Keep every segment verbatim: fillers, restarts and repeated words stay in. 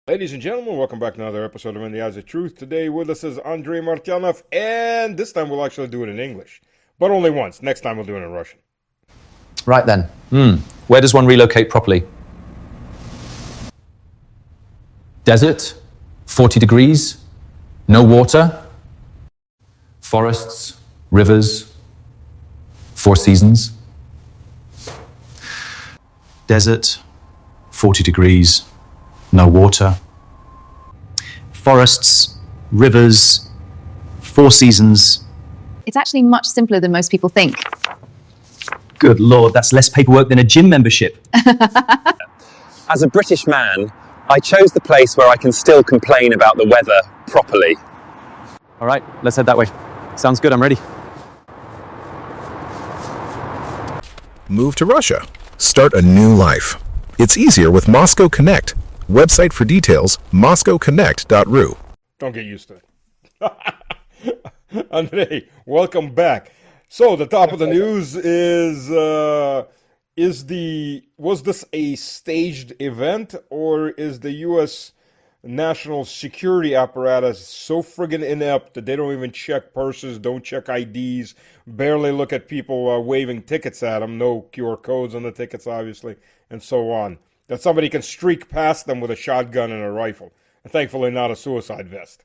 Ladies and gentlemen, welcome back to another episode of In the Eyes of Truth. Today with us is Andrei Martyanov, and this time we'll actually do it in English. But only once. Next time we'll do it in Russian. Right then. Mm. Where does one relocate properly? Desert? forty degrees? No water? Forests? Rivers? Four seasons? Desert? forty degrees? No water? Forests? Rivers? Four seasons? It's actually much simpler than most people think. Good Lord, that's less paperwork than a gym membership. As a British man, I chose the place where I can still complain about the weather properly. All right, let's head that way. Sounds good, I'm ready. Move to Russia. Start a new life. It's easier with Moscow Connect. Website for details, moscow connect dot r u. Don't get used to it. Andrei, welcome back. So the top of the news is uh, is the was this a staged event, or is the U S national security apparatus so friggin' inept that they don't even check purses, don't check I Ds, barely look at people uh, waving tickets at them, no Q R codes on the tickets obviously, and so on, that somebody can streak past them with a shotgun and a rifle, and thankfully not a suicide vest?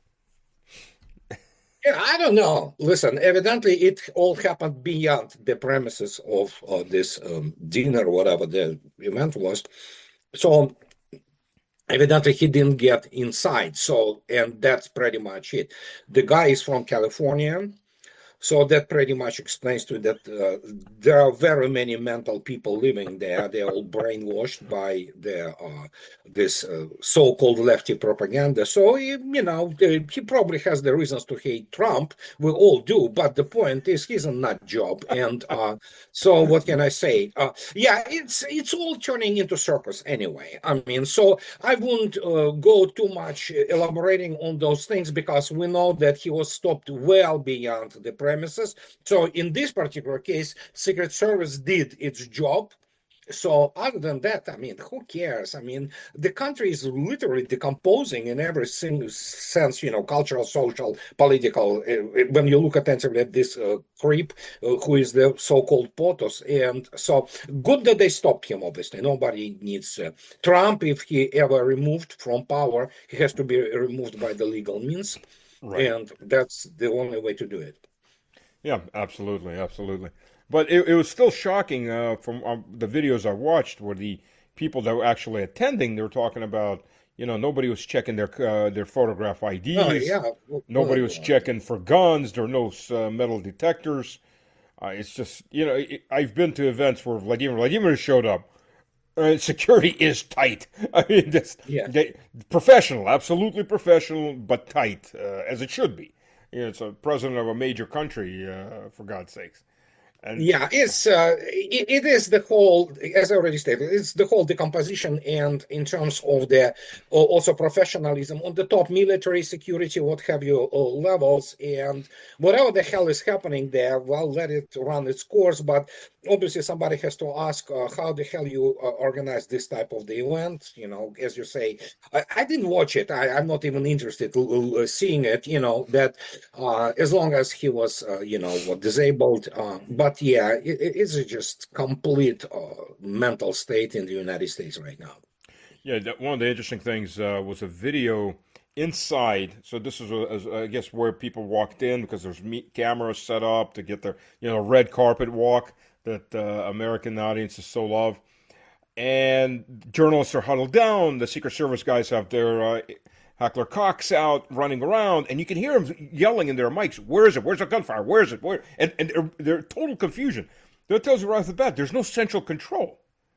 Yeah, I don't know. Listen, evidently it all happened beyond the premises of uh, this um, dinner, whatever the event was. So evidently he didn't get inside. So, and that's pretty much it. The guy is from California. So that pretty much explains to you that uh, there are very many mental people living there. They're all brainwashed by their uh, this uh, so-called lefty propaganda. So he, you know, the, he probably has the reasons to hate Trump. We all do, but the point is, he's a nut job. And uh, so, what can I say? Uh, yeah, it's it's all turning into circus anyway. I mean, so I wouldn't uh, go too much elaborating on those things because we know that he was stopped well beyond the premises. So in this particular case, Secret Service did its job. So other than that, I mean, who cares? I mean, the country is literally decomposing in every single sense, you know, cultural, social, political. Uh, when you look attentively at this uh, creep, uh, who is the so-called POTUS. And so good that they stopped him, obviously. Nobody needs uh, Trump. If he ever removed from power, he has to be removed by the legal means. Right. And that's the only way to do it. Yeah, absolutely, absolutely. But it, it was still shocking uh, from um, the videos I watched, where the people that were actually attending, they were talking about, you know, nobody was checking their uh, their photograph I Ds. Oh, yeah. Nobody was checking for guns. There were no uh, metal detectors. Uh, it's just, you know, it, I've been to events where Vladimir Vladimir showed up. Uh, security is tight. I mean, just Yeah. they, professional, absolutely professional, but tight, uh, as it should be. You know, it's a president of a major country, uh, for God's sakes. And Yeah, it's uh, it, it is the whole, as I already stated, it's the whole decomposition, and in terms of the uh, also professionalism on the top, military, security, what have you, uh, levels, and whatever the hell is happening there, well, let it run its course. But obviously, somebody has to ask uh, how the hell you uh, organize this type of the event. You know, as you say, I, I didn't watch it. I, I'm not even interested in uh, seeing it. You know that uh, as long as he was, uh, you know, disabled, uh, but yeah, it, it's just complete uh, mental state in the United States right now. yeah, that, one of the interesting things uh, was a video inside. So this is, a, I guess, where people walked in because there's meet cameras set up to get their, you know, red carpet walk that uh, American audiences so love. And journalists are huddled down. The Secret Service guys have their uh, Hackler Cox out running around, and you can hear them yelling in their mics, "Where is it? Where's the gunfire? Where is it?" Where? And, and they're, they're total confusion. That tells you right off the bat, there's no central control.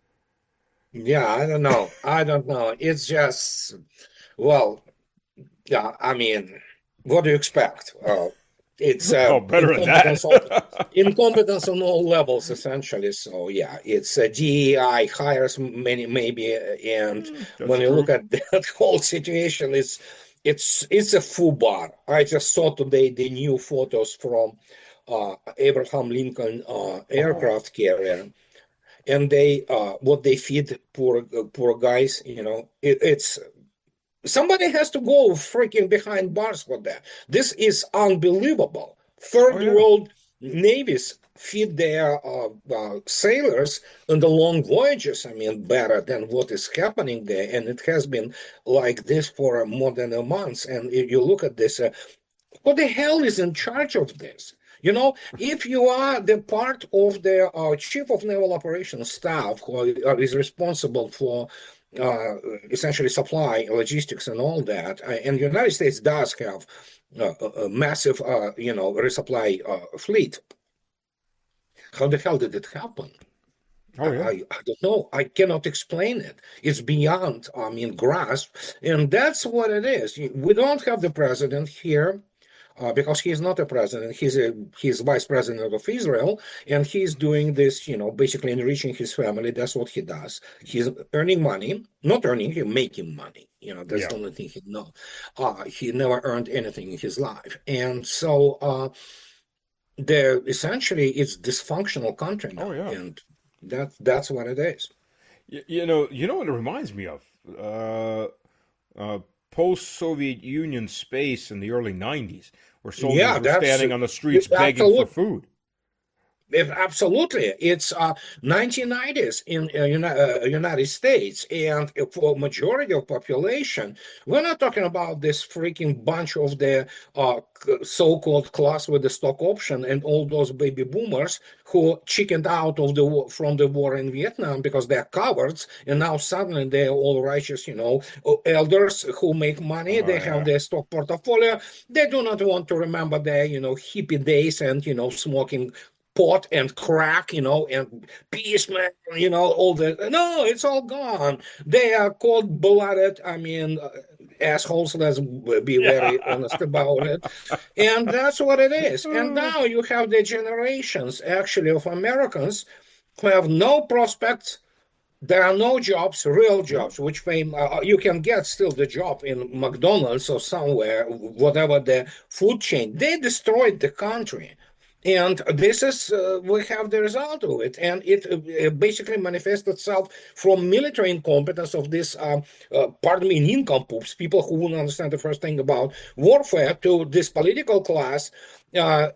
Yeah, I don't know. I don't know. It's just, well, yeah, I mean, what do you expect? Uh, it's uh, Oh, better than incompetence on, that. incompetence on all levels, essentially. So yeah, it's uh, D E I hires many, maybe, and That's when you true. look at that whole situation, it's it's it's a foobar. I just saw today the new photos from uh, Abraham Lincoln uh, aircraft carrier, and they uh, what they feed poor uh, poor guys. You know, it, it's Somebody has to go freaking behind bars for that. This is unbelievable. Third Oh yeah. world navies feed their uh, uh, sailors on the long voyages, I mean, better than what is happening there. And it has been like this for uh, more than a month. And if you look at this, uh, who the hell is in charge of this? You know, if you are the part of the uh, chief of naval operations staff who is responsible for uh, essentially supply, logistics, and all that, uh, and the United States does have uh, a, a massive, uh, you know, resupply uh, fleet. How the hell did it happen? Oh yeah. I, I don't know. I cannot explain it. It's beyond, I mean, grasp. And that's what it is. We don't have the president here uh, because he's not a president. He's a he's vice president of Israel, and he's doing this, you know, basically enriching his family. That's what he does. He's earning money, not earning, he's making money. You know, that's Yeah. the only thing he knows. Uh, he never earned anything in his life. And so uh, the essentially it's dysfunctional country now. Oh yeah. And that that's what it is. You, you know, you know what it reminds me of? Uh, uh, post-Soviet Union space in the early nineties, where soldiers Yeah, were that's standing on the streets that's begging for absolute- food. If- Absolutely. It's uh, nineteen nineties in uh, Uni- uh, United States, and for majority of population, we're not talking about this freaking bunch of the uh, c- so-called class with the stock option and all those baby boomers who chickened out of the war, from the war in Vietnam because they're cowards, and now suddenly they're all righteous, you know, elders who make money. Oh, they yeah. have their stock portfolio. They do not want to remember their, you know, hippie days and, you know, smoking pot and crack, you know, and peace, man, you know, all the no, it's all gone. They are cold-blooded. I mean, uh, assholes. Let's be very honest about it, and that's what it is. And now you have the generations, actually, of Americans who have no prospects. There are no jobs, real jobs, which may, uh, you can get still the job in McDonald's or somewhere, whatever the food chain. They destroyed the country. And this is, uh, we have the result of it. And it uh, basically manifests itself from military incompetence of this, uh, uh, pardon me, nincompoops, people who wouldn't understand the first thing about warfare, to this political class. Uh, uh,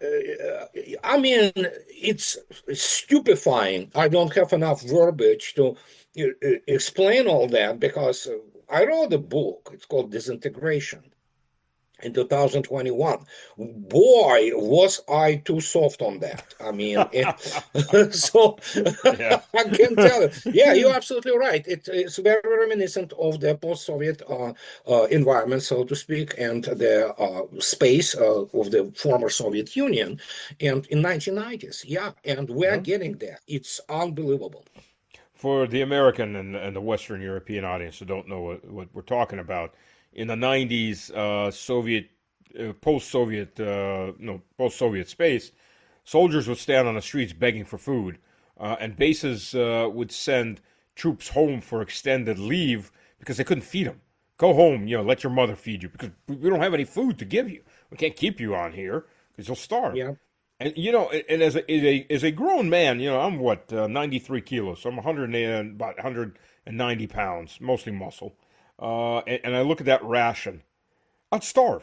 I mean, it's stupefying. I don't have enough verbiage to uh, explain all that because uh, I wrote a book. It's called Disintegration in two thousand twenty-one. Boy, was I too soft on that. I mean, it, so Yeah. I can tell you. Yeah, you're absolutely right. It, it's very reminiscent of the post-Soviet uh, uh, environment, so to speak, and the uh, space uh, of the former Soviet Union. And in nineteen nineties, yeah, and we're getting there. It's unbelievable. For the American and, and the Western European audience who don't know what, what we're talking about, in the nineties, uh, Soviet, uh, post-Soviet, uh, no, post-Soviet space, soldiers would stand on the streets begging for food, uh, and bases uh, would send troops home for extended leave because they couldn't feed them. Go home, you know, let your mother feed you because we don't have any food to give you. We can't keep you on here because you'll starve. Yeah. And you know, and as a as a, as a grown man, you know, I'm what uh, ninety-three kilos, so I'm one hundred and, about one hundred ninety pounds, mostly muscle. Uh, and, and I look at that ration, I'd starve.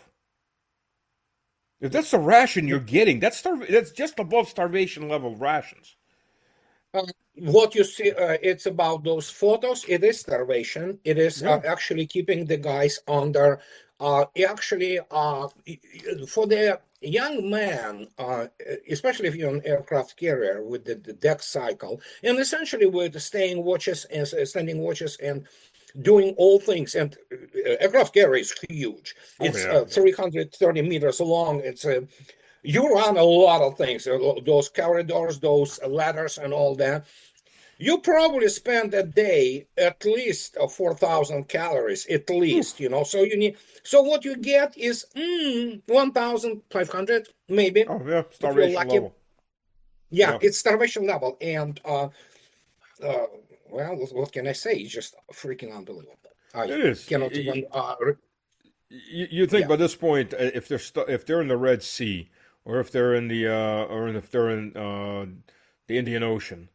If that's the ration you're getting, that's starv- that's just above starvation level rations. Uh, what you see, uh, it's about those photos. It is starvation. It is uh, actually keeping the guys under. Uh, actually, uh, for the young man, uh, especially if you're an aircraft carrier with the, the deck cycle, and essentially with staying watches and uh, standing watches and doing all things, and uh, aircraft carrier is huge. It's yeah. uh, three hundred thirty meters long. It's a uh, you run a lot of things, uh, those corridors, those ladders, and all that. You probably spend a day at least uh, four thousand calories, at least, you know. So you need. So what you get is mm, one thousand five hundred, maybe. Oh yeah, starvation level. Yeah, Yeah. it's starvation level, and uh, uh, well, what can I say? It's just freaking unbelievable. I It is. cannot Y- even. Uh, re- You, you think Yeah. by this point, uh, if they're stu- if they're in the Red Sea, or if they're in the uh, or if they're in uh, the Indian Ocean,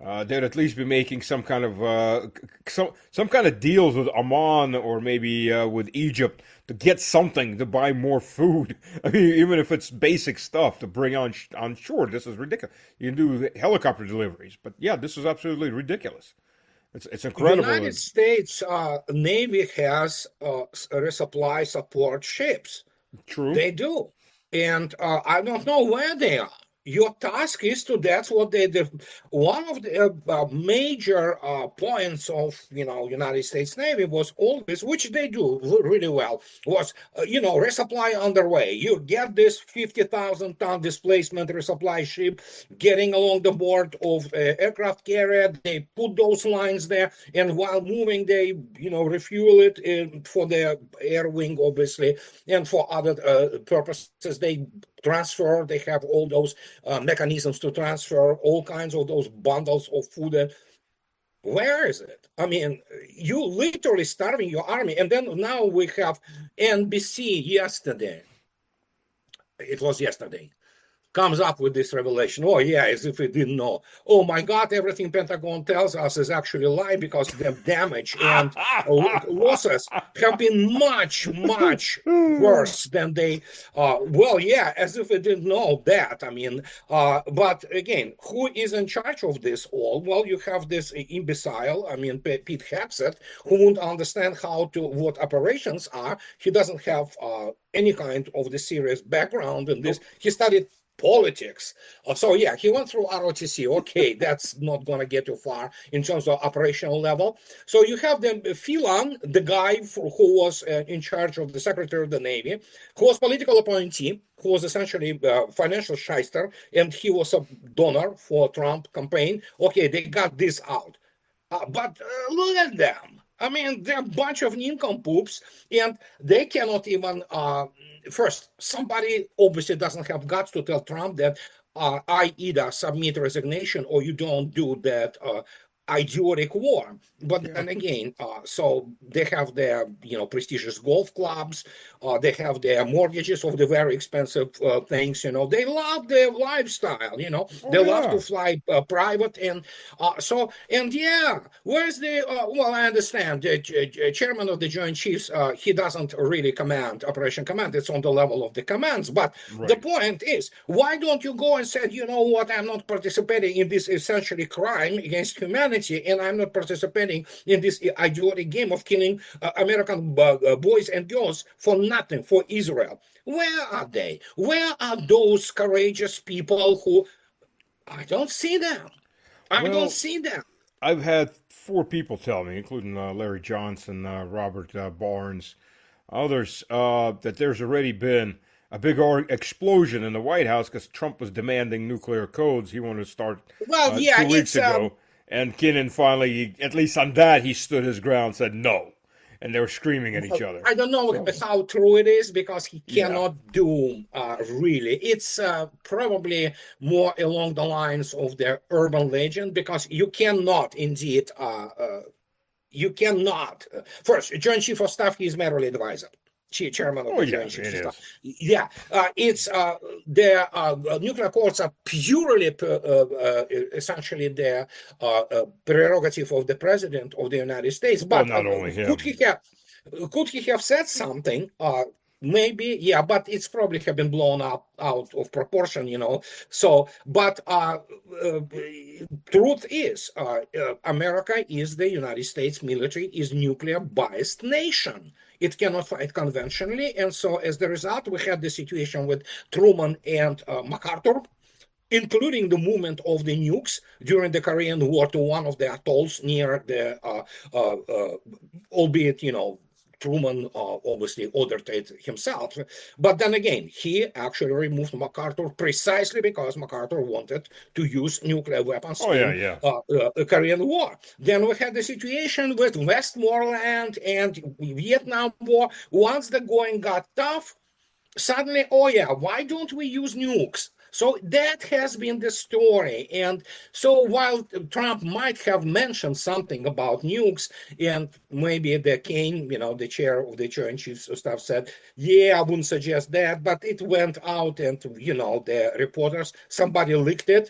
uh, they'd at least be making some kind of uh, some some kind of deals with Oman or maybe uh, with Egypt to get something to buy more food. I mean, even if it's basic stuff to bring on on shore. This is ridiculous. You can do helicopter deliveries, but yeah, this is absolutely ridiculous. It's it's incredible. The United States uh, Navy has uh, resupply support ships. True. They do. And uh, I don't know where they are. Your task is to, that's what they do. One of the uh, major uh, points of, you know, United States Navy was always, which they do really well, was, uh, you know, resupply underway. You get this fifty thousand ton displacement resupply ship getting along the board of uh, aircraft carrier. They put those lines there, and while moving, they, you know, refuel it in, for the air wing, obviously, and for other uh, purposes. They transfer, they have all those uh, mechanisms to transfer all kinds of those bundles of food. And where is it? I mean, you literally starving your army. And then now we have N B C yesterday. It was yesterday. Comes up with this revelation. Oh, yeah, as if we didn't know. Oh, my God, everything Pentagon tells us is actually a lie because the damage and losses have been much, much worse than they, uh, well, yeah, as if we didn't know that. I mean, uh, but again, who is in charge of this all? Well, you have this imbecile, I mean, Pete Hegseth, who won't understand how to, what operations are. He doesn't have uh, any kind of the serious background in this. He studied politics. Uh, so yeah, he went through R O T C. Okay, that's not going to get you far in terms of operational level. So you have the Phelan, the guy for, who was uh, in charge of the Secretary of the Navy, who was political appointee, who was essentially a financial shyster, and he was a donor for Trump campaign. Okay, they got this out. Uh, but uh, look at them. I mean, they're a bunch of nincompoops, and they cannot even, uh, first, somebody obviously doesn't have guts to tell Trump that uh, I either submit resignation or you don't do that uh, idiotic war. But yeah. then again, uh, so they have their, you know, prestigious golf clubs, uh, they have their mortgages of the very expensive uh, things, you know, they love their lifestyle, you know, oh, they yeah. love to fly uh, private. And uh, so, and yeah, where's the, uh, well, I understand the uh, chairman of the Joint Chiefs, uh, he doesn't really command Operation Command, it's on the level of the commands. But right. the point is, why don't you go and say, you know what, I'm not participating in this essentially crime against humanity, and I'm not participating in this idiotic game of killing uh, American uh, boys and girls for nothing, for Israel. Where are they? Where are those courageous people who, I don't see them. I well, don't see them. I've had four people tell me, including uh, Larry Johnson, uh, Robert uh, Barnes, others, uh, that there's already been a big explosion in the White House because Trump was demanding nuclear codes. He wanted to start well, uh, yeah, two weeks ago. Um, And Kinnan finally, at least on that, he stood his ground, said no. And they were screaming at each other. I don't know so, how true it is because he cannot yeah. do uh, really. It's uh, probably more along the lines of the urban legend because you cannot indeed, uh, uh, you cannot. Uh, first, Joint Chief of Staff, he is merely advisor. Chairman of oh, the yeah, Joint Chiefs of it Staff. Yeah, uh, it's uh, the uh, nuclear codes are purely uh, uh, essentially the uh, uh, prerogative of the President of the United States. But well, not uh, only him. could he have could he have said something? Uh, Maybe, yeah, but it's probably have been blown up out of proportion, you know. So, but uh, uh, truth is, uh, uh, America is the United States military is nuclear biased nation. It cannot fight conventionally, and so as the result, we had the situation with Truman and uh, MacArthur, including the movement of the nukes during the Korean War to one of the atolls near the, uh, uh, uh, albeit, you know. Truman uh, obviously ordered it himself. But then again, he actually removed MacArthur precisely because MacArthur wanted to use nuclear weapons oh, in yeah, yeah. Uh, uh, the Korean War. Then we had the situation with Westmoreland and Vietnam War. Once the going got tough, suddenly, oh yeah, why don't we use nukes? So that has been the story. And so while Trump might have mentioned something about nukes, and maybe the Kane, you know, the chair of the Joint Chiefs of Staff said, yeah, I wouldn't suggest that, but it went out and, you know, the reporters, somebody leaked it.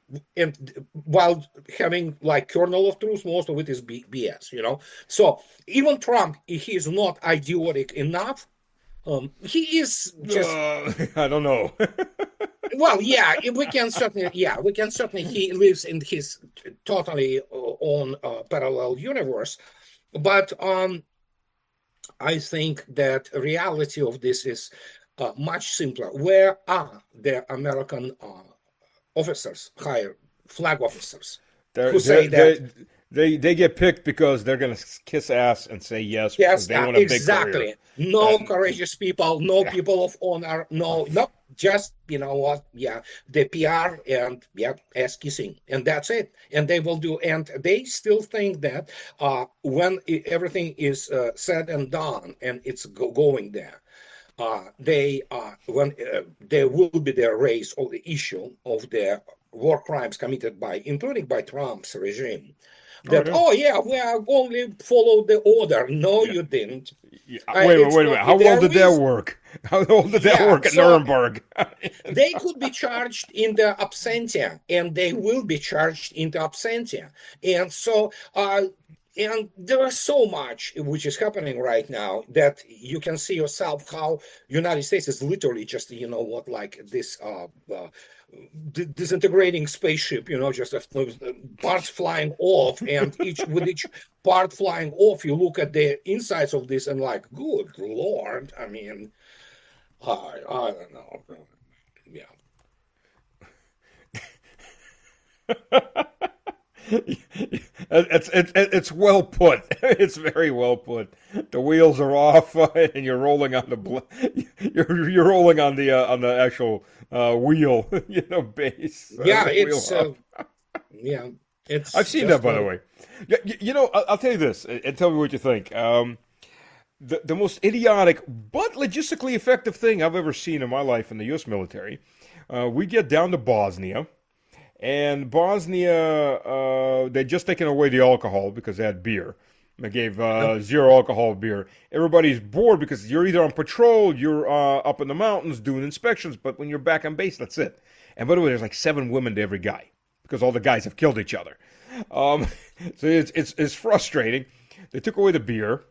and while having like kernel of truth, most of it is B S, you know. So even Trump, he is not idiotic enough. Um, he is just. Uh, I don't know. Well, yeah, we can certainly, yeah, we can certainly. He lives in his totally own uh, parallel universe, but um, I think that reality of this is uh, much simpler. Where are the American uh, officers, higher flag officers, They're, who say they're, that? they they they get picked because they're going to kiss ass and say yes because Yes, they uh, want a big exactly. career. No And- courageous people, no Yeah. people of honor, no, no, just, you know what, yeah, the P R and, yeah, ass kissing, and that's it. And they will do, and they still think that uh, when i- everything is uh, said and done and it's go- going there, uh, they, uh, when uh, there will be the raise of the issue of the war crimes committed by, including by Trump's regime. That, yeah. oh, yeah, we are only followed the order. No, Yeah. you didn't. Yeah, Uh, wait a minute, it's wait a not- minute. How there well did that is- work? How well did that Yeah, work at so- Nuremberg? They could be charged in the absentia, and they will be charged in the absentia. And so, uh, and there is so much which is happening right now that you can see yourself how United States is literally just, you know what, like this uh, uh, d- disintegrating spaceship, you know, just uh, parts flying off, and each with each part flying off, you look at the insides of this and like, good Lord, I mean, I, I don't know. Yeah. It's it's it's well put. It's very well put. The wheels are off, and you're rolling on the bl- you're you're rolling on the uh, on the actual uh, wheel, you know, base. uh, Yeah, the wheel it's up. uh, yeah, it's. I've seen just that, by the a- way. Yeah, you, you know, I'll, I'll tell you this, and and tell me what you think. Um, the the most idiotic but logistically effective thing I've ever seen in my life in the U S military. Uh, we get down to Bosnia. And Bosnia, uh, they'd just taken away the alcohol because they had beer. They gave uh, zero alcohol beer. Everybody's bored because you're either on patrol, you're uh, up in the mountains doing inspections, but when you're back on base, that's it. And by the way, there's like seven women to every guy because all the guys have killed each other. Um, so it's, it's it's frustrating. They took away the beer.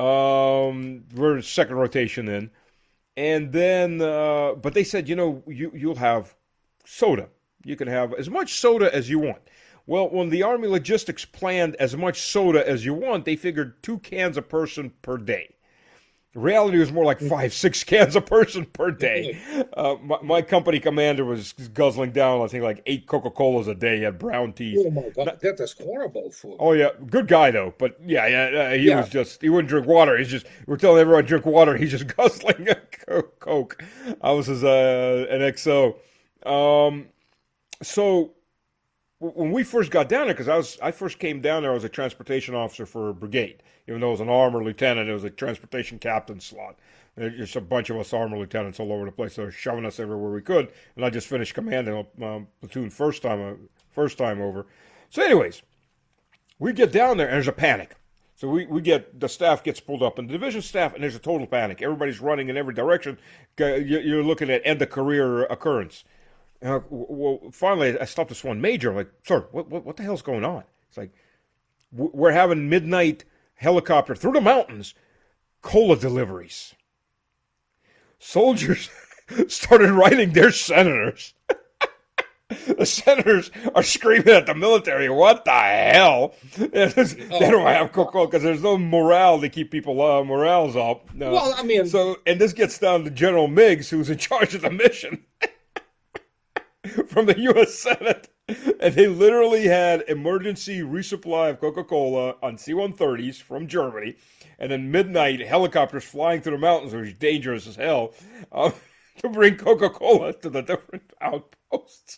Um, we're second rotation in, and then uh, but they said, you know, you you'll have soda. You can have as much soda as you want. Well, when the Army Logistics planned as much soda as you want, they figured two cans a person per day. The reality was more like five, six cans a person per day. Uh, my, my company commander was guzzling down, I think, like eight Coca-Colas a day. He had brown teeth. Oh my God, that is horrible food. Oh yeah, good guy though. But yeah, yeah, uh, he Yeah. was just he wouldn't drink water. He's just we're telling everyone to drink water. He's just guzzling a Coke. I was his uh, an X O. Um, so w- when we first got down there, because I was I first came down there, I was a transportation officer for a brigade. Even though I was an armor lieutenant, it was a transportation captain slot. There's just a bunch of us armor lieutenants all over the place. They were shoving us everywhere we could, and I just finished commanding a um, platoon first time uh, first time over. So, anyways, we get down there and there's a panic. So we, we get the staff gets pulled up and the division staff and there's a total panic. Everybody's running in every direction. You're looking at end of career occurrence. Uh, well, finally, I stopped this one major. I'm like, sir, what, what what the hell's going on? It's like we're having midnight helicopter through the mountains cola deliveries. Soldiers started writing their senators. The senators are screaming at the military, what the hell? They don't have Coca-Cola because there's no morale to keep people uh, morales up. No. Well, I mean- So, and this gets down to General Meigs, who's in charge of the mission from the U S Senate. And they literally had emergency resupply of Coca-Cola on C one thirties from Germany. And then midnight helicopters flying through the mountains, which is dangerous as hell, uh, to bring Coca-Cola to the different outposts.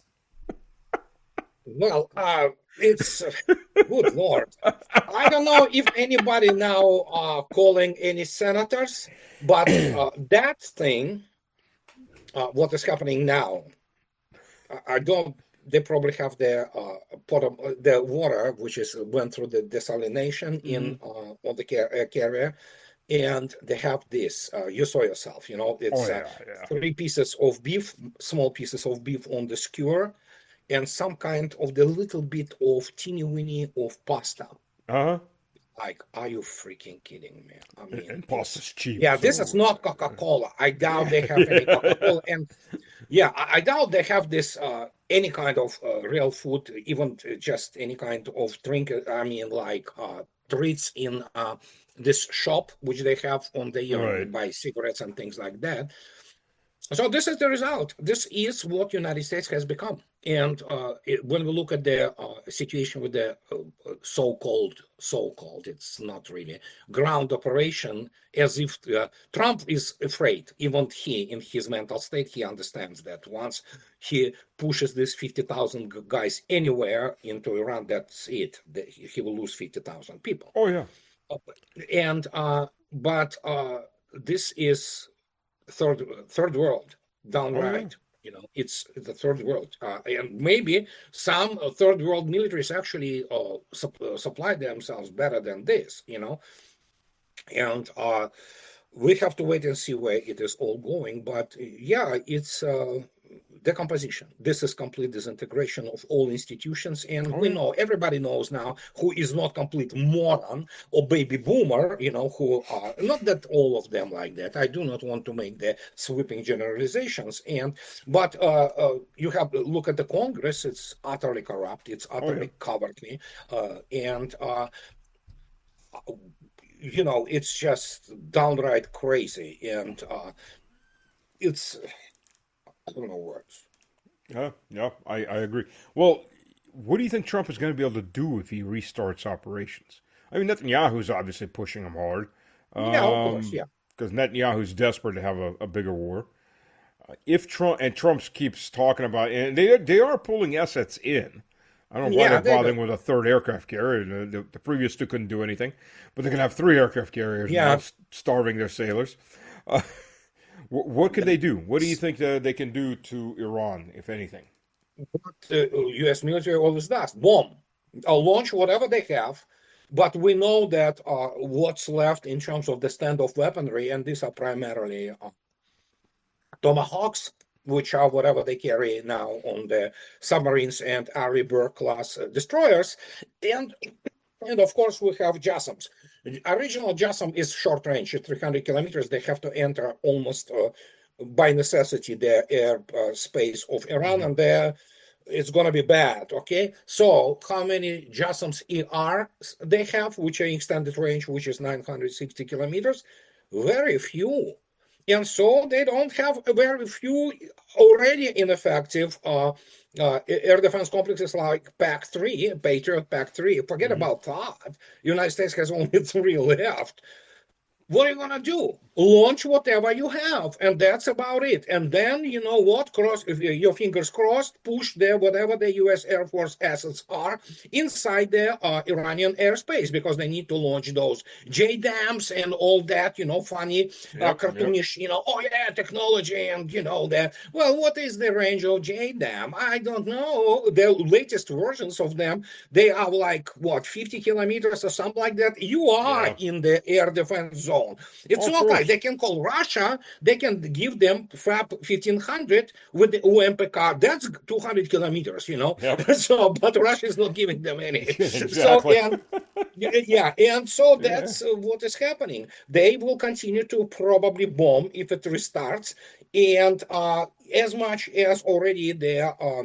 Well, uh, it's uh, good Lord. I don't know if anybody now uh, calling any senators, but uh, that thing, uh, what is happening now, I, I don't. They probably have the uh, pot of, the water, which is went through the desalination in uh, on the car- uh, carrier, and they have this. Uh, you saw yourself, you know. It's Oh, yeah, uh, yeah. three pieces of beef, small pieces of beef on the skewer. and some kind of the little bit of teeny weeny of pasta. Uh-huh. Like, are you freaking kidding me? I And, mean, and pasta's cheap. yeah, so- this is not Coca-Cola. I doubt they have any Coca-Cola. And yeah, I, I doubt they have this uh, any kind of uh, real food, even just any kind of drink. I mean, like uh, treats in uh, this shop, which they have on the, you know, Right. buy cigarettes and things like that. So this is the result. This is what United States has become. And uh, it, when we look at the uh, situation with the uh, so-called, so-called, it's not really ground operation, as if uh, Trump is afraid, even he, in his mental state, he understands that once he pushes these fifty thousand guys anywhere into Iran, that's it. The, he will lose fifty thousand people. Oh, yeah. And, uh, but uh, this is third third world downright. You know, it's the third world, uh, and maybe some uh, third world militaries actually uh, sup- uh, supply themselves better than this. You know, and uh, we have to wait and see where it is all going. But uh, yeah, it's uh, decomposition. This is complete disintegration of all institutions, and we know, everybody knows now who is not complete moron or baby boomer, you know, who are not that all of them like that. I do not want to make the sweeping generalizations, and but uh, uh, you have to look at the Congress. It's utterly corrupt. It's utterly cowardly, uh, and uh, you know, it's just downright crazy, and uh, it's I don't know words. Yeah, yeah, I, I agree. Well, what do you think Trump is going to be able to do if he restarts operations? I mean, Netanyahu's obviously pushing him hard. Yeah, of course, yeah. Because Netanyahu's desperate to have a, a bigger war. Uh, if Trump and Trump keeps talking about, and they they are pulling assets in. I don't know why Yeah, they're they bothering do. with a third aircraft carrier. The, the, the previous two couldn't do anything, but they can have three aircraft carriers Yeah. now, s- starving their sailors. Uh, wh- what can they do? What do you think that they can do to Iran, if anything? What the U S military always does: bomb, uh, launch whatever they have. But we know that uh, what's left in terms of the standoff weaponry, and these are primarily uh, Tomahawks, which are whatever they carry now on the submarines and Ari Burr class uh, destroyers, and and of course we have JASSMs. Original JASSM is short range, at three hundred kilometers. They have to enter almost uh, by necessity the air uh, space of Iran, and there it's going to be bad. Okay, so how many JASSMs E R they have, which are extended range, which is nine hundred sixty kilometers? Very few. And so they don't have very few already ineffective uh, uh, air defense complexes like PAC three, Patriot PAC three. Forget about that. United States has only three left. What are you gonna do? Launch whatever you have, and that's about it. And then you know what? Cross if you- your fingers crossed. Push the whatever the U S Air Force assets are inside the uh, Iranian airspace, because they need to launch those J dams and all that. You know, funny, uh, Yep, cartoonish. You know, oh yeah, technology, and you know that. Well, what is the range of J dam? I don't know. The latest versions of them, they are like what, fifty kilometers or something like that. You are Yeah. in the air defense zone. It's Of not course. like they can call Russia, they can give them FAB fifteen hundred with the U M P K. That's two hundred kilometers, you know. Yep. So, but Russia is not giving them any. So, Exactly. and yeah, and so that's uh, what is happening. They will continue to probably bomb if it restarts, and uh, as much as already their uh,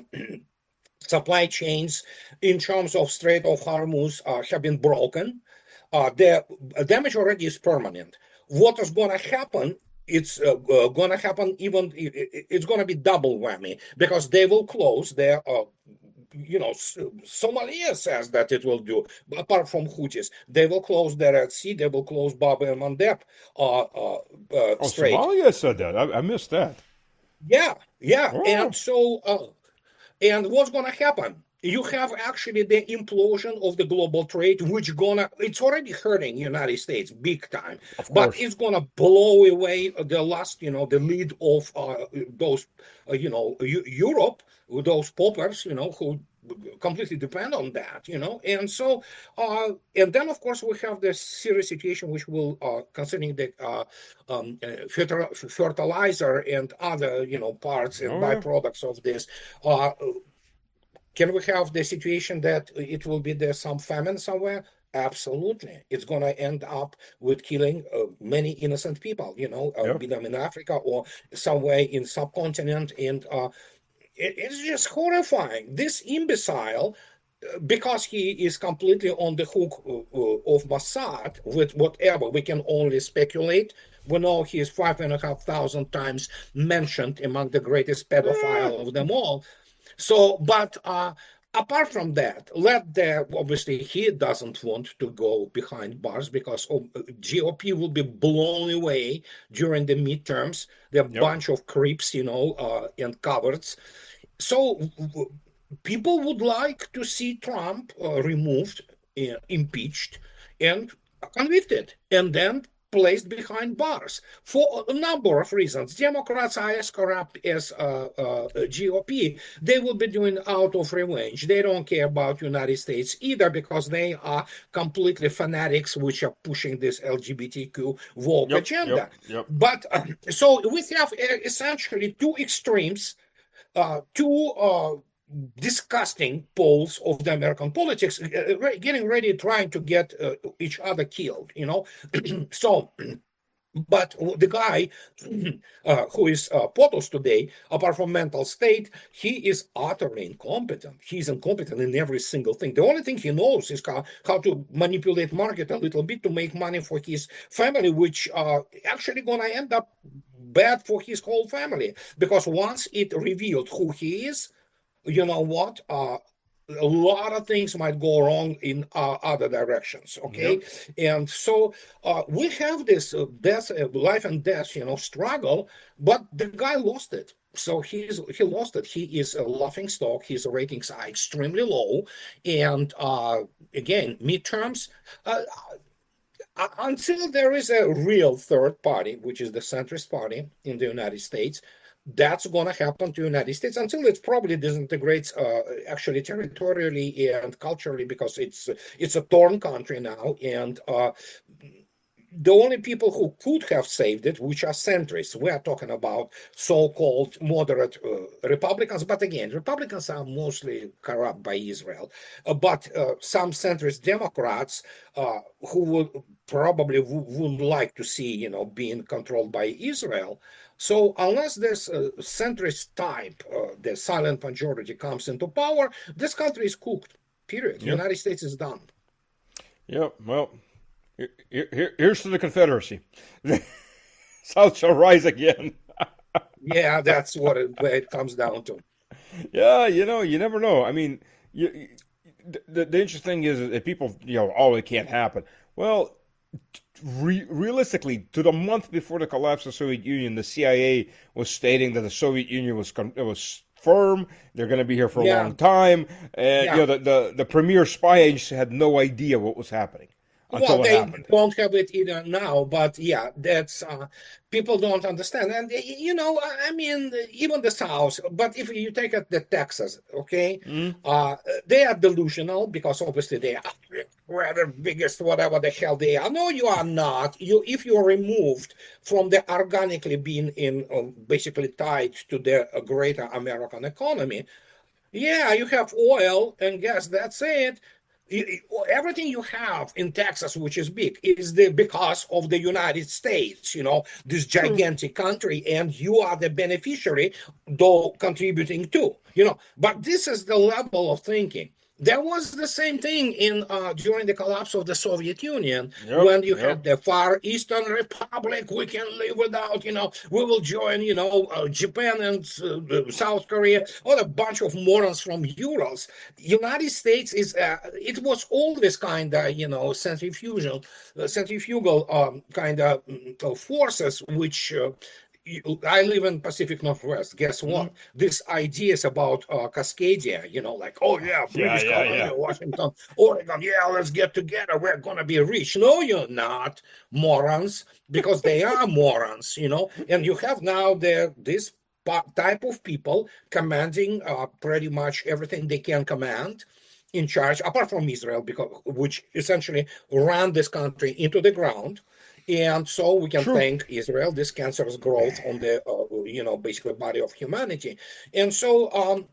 supply chains in terms of Strait of Hormuz uh, have been broken. Uh, the damage already is permanent. What is going to happen? It's uh, uh, going to happen even. It, it- it's going to be double whammy, because they will close their. Uh, you know, S- Somalia says that it will do. Apart from Houthis, they will close the Red Sea. They will close Bab el Mandeb uh, uh, uh, Oh, Strait. Somalia said that. I, I missed that. Yeah, yeah. Oh. And so, uh, and what's going to happen? You have actually the implosion of the global trade, which gonna, it's already hurting United States big time, Of but course. it's gonna blow away the last, you know, the lead of uh, those, uh, you know, Eu- Europe, those paupers, you know, who completely depend on that, you know. And so, uh, and then of course we have this serious situation which will, uh, concerning the uh, um, uh, fertil- fertilizer and other, you know, parts and Oh, yeah. byproducts of this. Uh, Can we have the situation that it will be there some famine somewhere? Absolutely. It's going to end up with killing uh, many innocent people, you know, uh, Yeah. be them in Africa or somewhere in subcontinent. And uh, it, it's just horrifying. This imbecile, uh, because he is completely on the hook uh, uh, of Mossad with whatever, we can only speculate. We know he is five and a half thousand times mentioned among the greatest pedophile of them all. So, but uh, apart from that, let the obviously he doesn't want to go behind bars because of, uh, G O P will be blown away during the midterms. There are a Yep. bunch of creeps, you know, uh, and cowards. So w- w- people would like to see Trump uh, removed, uh, impeached, and convicted, and then placed behind bars for a number of reasons. Democrats are as corrupt as uh, uh, G O P. They will be doing out of revenge. They don't care about United States either because they are completely fanatics which are pushing this L G B T Q woke Yep, agenda. yep, yep. But uh, so we have uh, essentially two extremes, uh, two uh, disgusting poles of the American politics, uh, re- getting ready, trying to get uh, each other killed, you know. So, but the guy uh, who is uh, POTUS today, apart from mental state, he is utterly incompetent. He's incompetent in every single thing. The only thing he knows is how, how to manipulate market a little bit to make money for his family, which uh, actually going to end up bad for his whole family. Because once it revealed who he is, you know what? Uh, a lot of things might go wrong in uh, other directions. Okay, yep. And so uh, we have this uh, death, uh, life and death, you know, struggle. But the guy lost it. So he's he lost it. He is a laughing stock. His ratings are extremely low, and uh, again, midterms. Uh, until there is a real third party, which is the centrist party in the United States, that's going to happen to the United States until it probably disintegrates uh, actually territorially and culturally because it's it's a torn country now. And uh, the only people who could have saved it, which are centrists, we are talking about so-called moderate uh, Republicans. But again, Republicans are mostly corrupt by Israel. Uh, but uh, some centrist Democrats uh, who would probably w- would like to see, you know, being controlled by Israel. So unless this uh, centrist type, uh, the silent majority, comes into power, this country is cooked. Period. The Yep. United States is done. Yep. Well, here, here, here's to the Confederacy. South shall rise again. Yeah, that's what it, what it comes down to. Yeah, you know, you never know. I mean, you, the, the interesting thing is that people, you know, oh, it can't happen. Well, re- realistically, to the month before the collapse of the Soviet Union, the C I A was stating that the Soviet Union was con- it was firm. They're going to be here for a Yeah. long time. And Yeah. you know, the, the the premier spy agency had no idea what was happening until Well, it they happened. don't have it either now, but yeah, that's uh, people don't understand. And y- you know, I I mean, even the South. But if you take it the Texas, okay, uh, they are delusional because obviously they are we're the biggest, whatever the hell they are. No, you are not. You, if you are removed from the organically being in, uh, basically tied to the uh, greater American economy, yeah, you have oil and gas. That's it. You- you- Everything you have in Texas, which is big, is the because of the United States. You know, this gigantic country, and you are the beneficiary, though contributing too. You know, but this is the level of thinking. There was the same thing in uh, during the collapse of the Soviet Union Yep, when you yep. had the Far Eastern Republic. We can live without, you know, we will join, you know, uh, Japan and uh, South Korea, or a bunch of morons from Urals. United States is, uh, it was always kind of, you know, centrifugal, uh, centrifugal um, kind of uh, forces, which uh, you- I live in Pacific Northwest. Guess what? Mm-hmm. This ideas about uh, Cascadia, you know, like, oh yeah, British yeah, Columbia, yeah. Washington, Oregon, yeah, let's get together. We're gonna be rich. No, you're not, morons, because they are morons, you know. And you have now the this pa- type of people commanding uh, pretty much everything they can command, in charge, apart from Israel, because which essentially ran this country into the ground. And so we can True. thank Israel, this cancerous growth on the, uh, you know, basically body of humanity. And so um,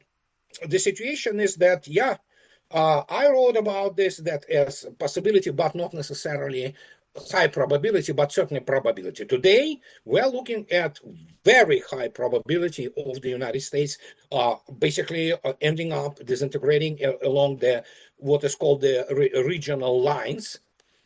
the situation is that, yeah, uh, I wrote about this that as a possibility, but not necessarily high probability, but certainly probability. Today, we're looking at very high probability of the United States uh, basically uh, ending up disintegrating uh, along the what is called the re- regional lines,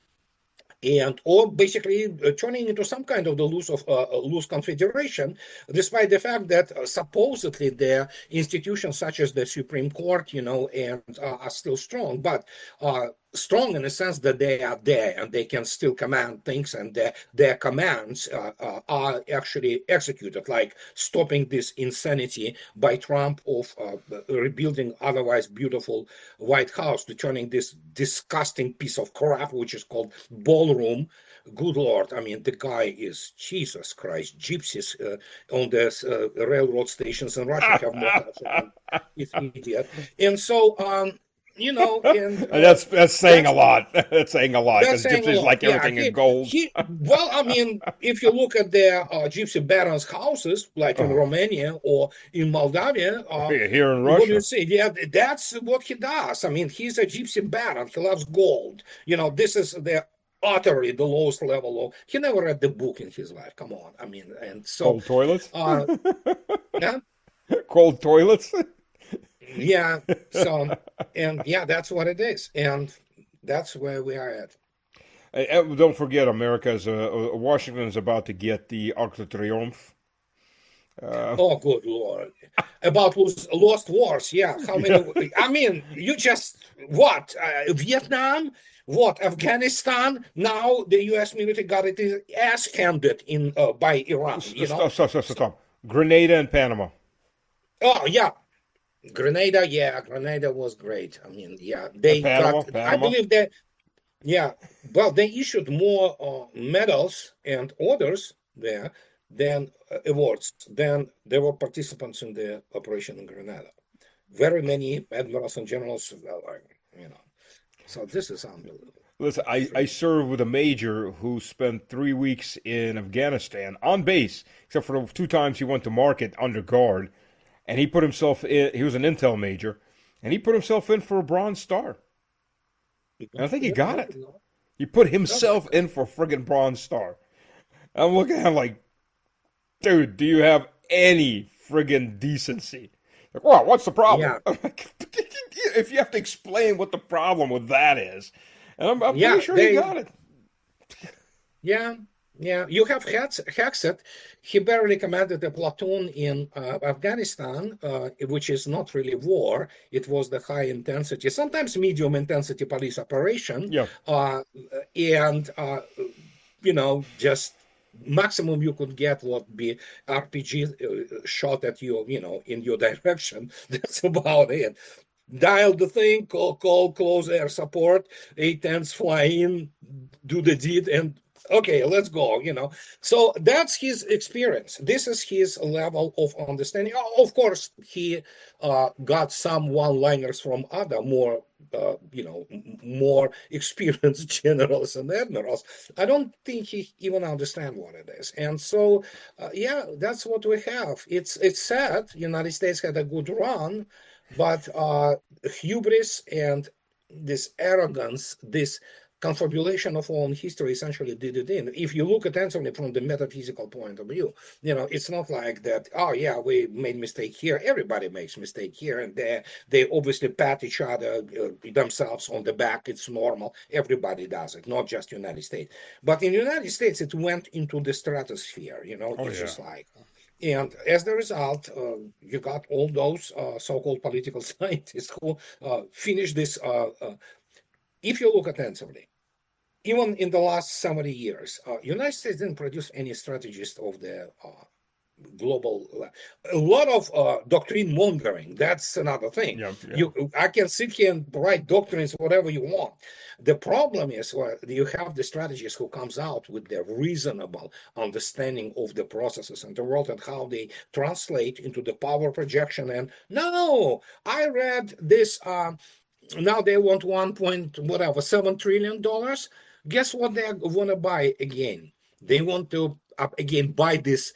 and or basically uh, turning into some kind of the loose of uh, loose confederation, despite the fact that uh, supposedly the institutions such as the Supreme Court, you know, and uh, are still strong, but uh, strong in the sense that they are there and they can still command things, and their, their commands uh, uh, are actually executed, like stopping this insanity by Trump of uh, rebuilding otherwise beautiful White House to turning this disgusting piece of crap, which is called ballroom. Good Lord, I mean, the guy is, Jesus Christ, gypsies uh, on the uh, railroad stations in Russia have more culture than this idiot. And so, um, you know, and uh, that's that's saying that's, a lot. That's saying a lot that's because gypsies like yeah, everything he, in gold. He, well, I mean, if you look at the uh, gypsy barons' houses, like in oh. Romania or in Moldavia, uh, here in Russia, what do you say? Yeah, that's what he does. I mean, he's a gypsy baron. He loves gold. You know, this is the utterly the lowest level of. He never read the book in his life. Come on, I mean, and so cold toilets. Uh, yeah? Cold toilets. Yeah. So, and yeah, that's what it is, and that's where we are at. And don't forget, America is uh, Washington is about to get the Arc de Triomphe. Uh, oh, good Lord! About those lost wars, yeah. How many? Yeah. I mean, you just what? Uh, Vietnam, what? Afghanistan. Now the U S military got its ass handed in uh, by Iran. You know? Stop, stop, stop, stop. Grenada and Panama. Oh yeah. Grenada, yeah, Grenada was great. I mean, yeah, they Panama, got. Panama. I believe that. Yeah, well, they issued more uh, medals and orders there than uh, awards. Than there were participants in the operation in Grenada. Very many admirals and generals, you know. So this is unbelievable. Listen, I, I served with a major who spent three weeks in Afghanistan on base, except for the two times he went to market under guard. And he put himself in, he was an intel major, and he put himself in for a Bronze Star. And I think he got it. He put himself in for a friggin' Bronze Star. I'm looking at him like, dude, do you have any friggin' decency? Like, well, what's the problem? Yeah. If you have to explain what the problem with that is. And I'm, I'm yeah, pretty sure they, he got it. Yeah. Yeah, you have Hexet. He barely commanded a platoon in uh, Afghanistan, uh, which is not really war. It was the high intensity, sometimes medium intensity police operation. Yeah. Uh, and, uh, you know, just maximum you could get would be R P G uh, shot at you, you know, in your direction. That's about it. Dial the thing, call, call close air support, A tens fly in, do the deed, and okay, let's go, you know. So that's his experience. This is his level of understanding. Of course, he uh, got some one-liners from other more, uh, you know, more experienced generals and admirals. I don't think he even understands what it is. And so, uh, yeah, that's what we have. It's it's sad. United States had a good run, but uh, hubris and this arrogance, this confabulation of our own history essentially did it in. If you look attentively from the metaphysical point of view, you know, it's not like that, oh yeah, we made mistake here. Everybody makes mistake here, and they they obviously pat each other uh, themselves on the back. It's normal. Everybody does it, not just United States. But in the United States, it went into the stratosphere, you know, oh, it's yeah. just like... And as a result, uh, you got all those uh, so-called political scientists who uh, finished this. Uh, uh, if you look attentively, even in the last seventy years, uh, United States didn't produce any strategists of the uh, global. A lot of uh, doctrine mongering. That's another thing. Yeah, yeah. You, I can sit here and write doctrines, whatever you want. The problem is well, you have the strategists who comes out with their reasonable understanding of the processes in the world and how they translate into the power projection. And no, I read this. Uh, now they want one point whatever seven trillion dollars. Guess what they want to buy again? They want to uh, again buy this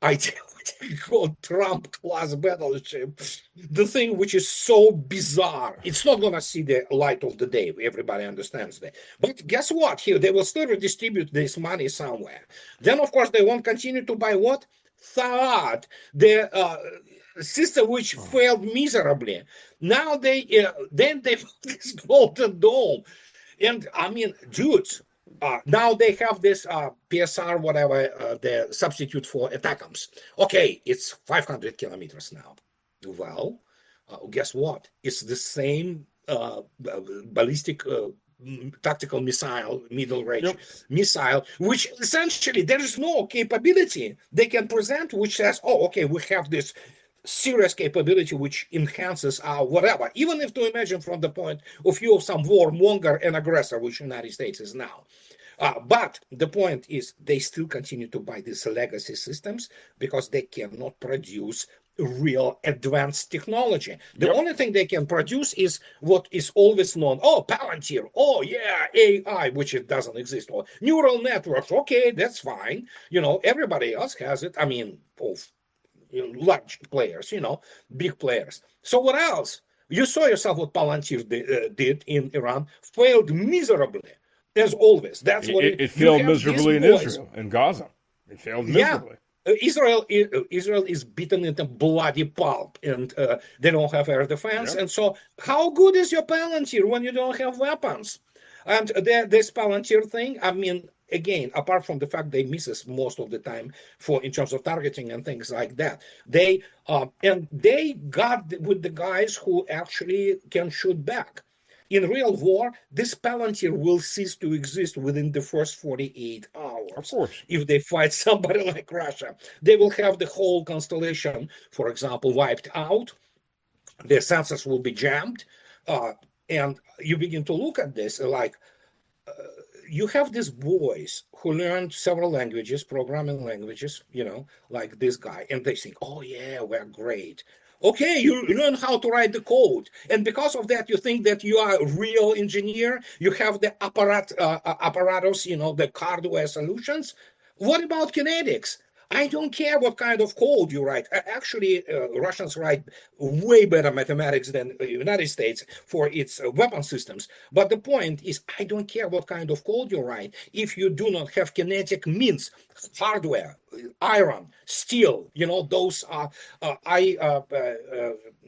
I called Trump class battleship, the thing which is so bizarre. It's not going to see the light of the day. Everybody understands that. But guess what? Here, they will still redistribute this money somewhere. Then, of course, they won't continue to buy what? Thought the uh, system which failed miserably. Now they, uh, then they this Golden Dome. And I mean, dudes, uh, now they have this uh, P S R, whatever, uh, the substitute for ATACMS. Okay, it's five hundred kilometers now. Well, uh, guess what? It's the same uh, ballistic uh, tactical missile, middle range yep. missile, which essentially there is no capability they can present which says, oh, okay, we have this serious capability which enhances our whatever, even if to imagine from the point of view of some warmonger and aggressor, which the United States is now. Uh, but the point is they still continue to buy these legacy systems because they cannot produce real advanced technology. The yep. only thing they can produce is what is always known. Oh, Palantir. Oh, yeah, A I, which it doesn't exist. Or neural networks. Okay, that's fine. You know, everybody else has it. I mean, of you know, large players, you know, big players. So what else? You saw yourself what Palantir did, uh, did in Iran. Failed miserably, as always. That's what it, it, it failed miserably in Israel, in Gaza. It failed miserably. Yeah. Uh, Israel, uh, Israel is beaten into bloody pulp, and uh, they don't have air defense. Yep. And so, how good is your Palantir when you don't have weapons? And the, this Palantir thing, I mean, again, apart from the fact they misses most of the time for in terms of targeting and things like that, they uh, and they got with the guys who actually can shoot back. In real war, this Palantir will cease to exist within the first forty-eight hours. Of course. If they fight somebody like Russia, they will have the whole constellation, for example, wiped out. Their sensors will be jammed. Uh, and you begin to look at this like, uh, you have these boys who learned several languages, programming languages, you know, like this guy, and they think, oh, yeah, we're great. Okay, you learn how to write the code. And because of that, you think that you are a real engineer. You have the apparat, uh, apparatus, you know, the hardware solutions. What about kinetics? I don't care what kind of code you write. Actually, uh, Russians write way better mathematics than the United States for its uh, weapon systems. But the point is, I don't care what kind of code you write if you do not have kinetic means, hardware, iron, steel. You know, those are. Uh, I uh, uh, uh,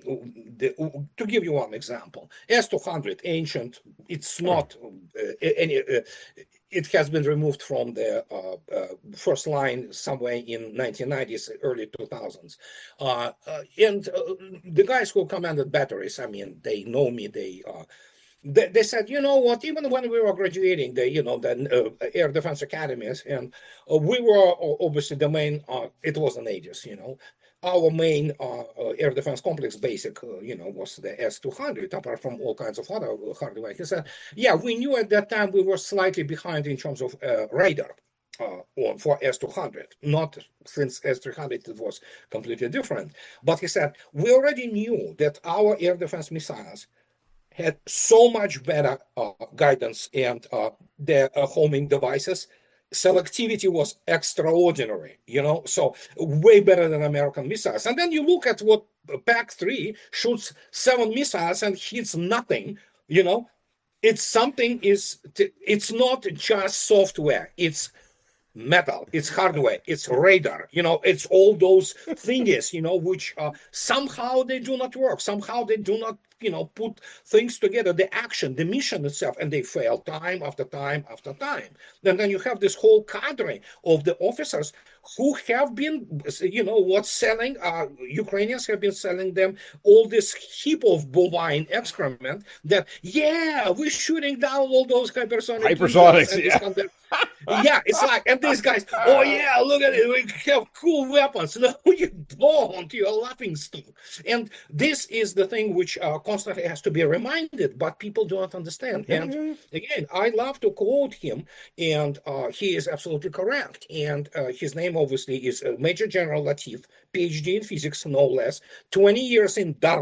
the, to give you one example, S two hundred, ancient. It's not uh, any. Uh, It has been removed from the uh, uh, first line somewhere in nineteen nineties, early two thousands. Uh, uh, and uh, the guys who commanded batteries, I mean, they know me. They, uh, they they said, you know what? Even when we were graduating, the you know the uh, air defense academies, and uh, we were obviously the main. Uh, it wasn't Aegis, you know. Our main uh, uh, air defense complex basic, uh, you know, was the S two hundred, apart from all kinds of other hardware. He said, yeah, we knew at that time we were slightly behind in terms of uh, radar uh, for S two hundred, not since S three hundred it was completely different. But he said, we already knew that our air defense missiles had so much better uh, guidance and uh, their uh, homing devices. Selectivity was extraordinary, you know, so way better than American missiles. And then you look at what P A C three shoots seven missiles and hits nothing, you know. It's something is, it's not just software, it's metal, it's hardware, it's radar, you know, it's all those things, you know, which uh, somehow they do not work, somehow they do not, you know, put things together, the action, the mission itself, and they fail time after time after time. And then you have this whole cadre of the officers who have been, you know, what's selling, uh, Ukrainians have been selling them all this heap of bovine excrement that, yeah, we're shooting down all those hypersonic. Hypersonics, yeah. Yeah, it's like, and these guys, oh yeah, look at it, we have cool weapons. No, you don't, you're a laughing stock. And this is the thing which uh, constantly has to be reminded, but people do not understand. Yeah, and yeah. Again, I love to quote him, and uh, he is absolutely correct. And uh, his name obviously is uh, Major General Latif, PhD in physics, no less, twenty years in DARPA.